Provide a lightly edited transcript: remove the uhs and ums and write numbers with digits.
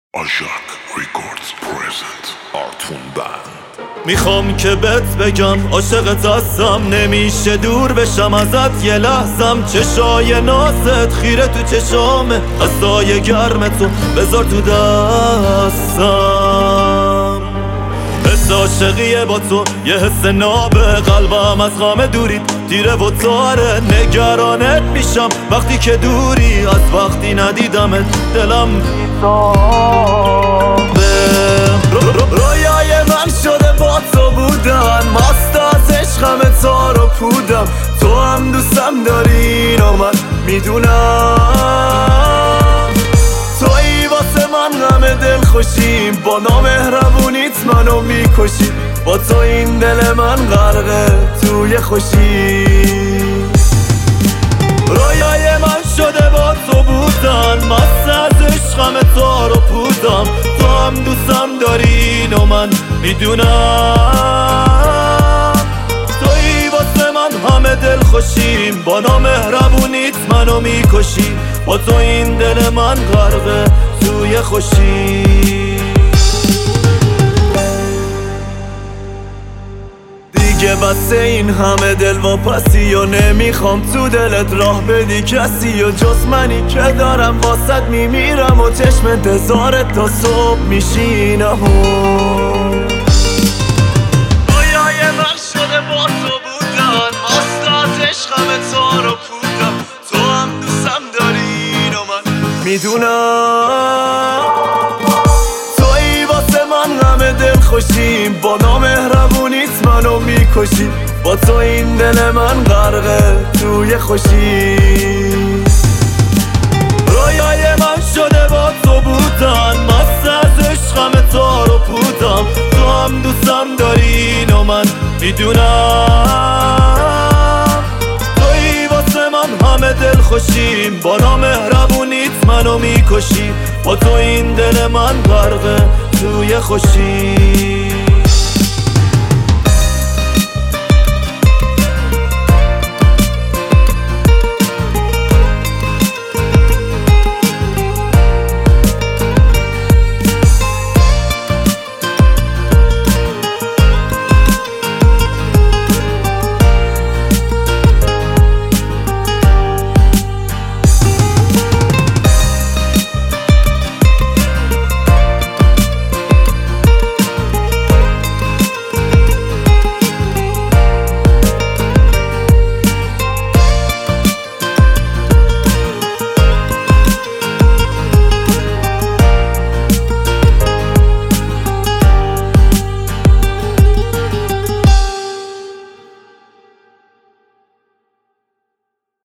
آژاک ریکوردز پرزنت آرتون بند. میخوام که بهت بگم عاشقت هستم، نمیشه دور بشم ازت یه لحظم. چشای ناست خیره تو چشامه، دستای گرمتو بذار تو دستم. حس عاشقیه با تو یه حس نابه، قلبم از غم دوریت دیره و تاره. نگرانت میشم وقتی که دوری، از وقتی ندیدمت دلم رویای من شده با تو بودن، مست از عشقم تار و پودم. تو هم دوستم داری اینو من میدونم، تویی واسه من غم دل خوشیم، با نامهربونیت منو میکشی. با تو این دل من غرقه توی خوشی. رویای من شده با تو بودن، مست از عشقم تار و پودم. تو هم دوستم داری اینو من میدونم، تویی واسه من همه دل خوشیم، با نامهربونیت منو میکشی. با تو این دل من غرقه توی خوشی. دیگه بسه این همه دل واپسی و نمیخوام تو دلت راه بدی کسی، و جز منی که دارم واسط میمیرم و چشم انتظارت تا صبح میشینم. رویای من شده با تو بودن، مست از عشقم تار و پودم. تو هم دوستم داری اینو من میدونم، تویی واسه من غم دل خوشیم، با نامهربونیت منو میکشی. با تو این دل من غرقه توی خوشی. رویای من شده با تو بودن، مست از عشقم تار و پودم. تو هم دوستم داری اینو من میدونم، تویی واسه من همه دل خوشیم، با نامهربونیت منو میکشی. با تو این دل من غرقه توی خوشی.